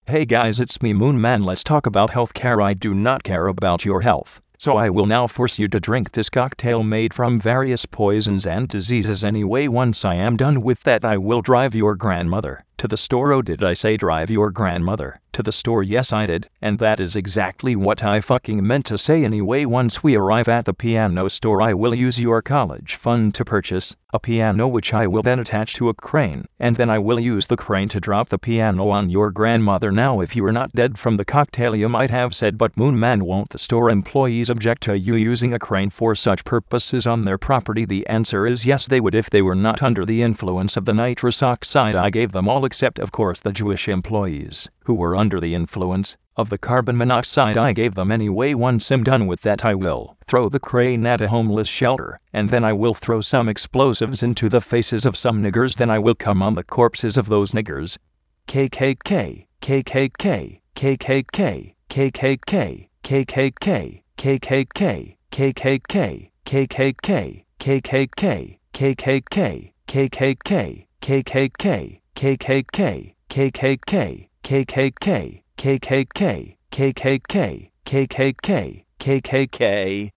Hey guys, it's me Moonman. Let's talk about healthcare. I do not care about your health, so I will now force you to drink this cocktail made from various poisons and diseases. Anyway, once I am done with that, I will drive your grandmother to the store. Oh, did I say drive your grandmother to the store? Yes, I did, and that is exactly what I fucking meant to say. Anyway, once we arrive at the piano store, I will use your college fund to purchase a piano, which I will then attach to a crane, and then I will use the crane to drop the piano on your grandmother. Now, if you were not dead from the cocktail, you might have said, but Moonman, won't the store employees object to you using a crane for such purposes on their property? The answer is yes, they would if they were not under the influence of the nitrous oxide I gave them all, except of course the Jewish employees, who were under the influence of the carbon monoxide I gave them. Anyway, once I'm done with that, I will throw the crane at a homeless shelter, and then I will throw some explosives into the faces of some niggers. Then I will come on the corpses of those niggers. KKK, KKK, KKK, KKK, KKK, KKK, KKK, KKK, KKK, KKK, KKK, KKK, KKK, KKK, KKK, KKK, KKK, KKK, KKK.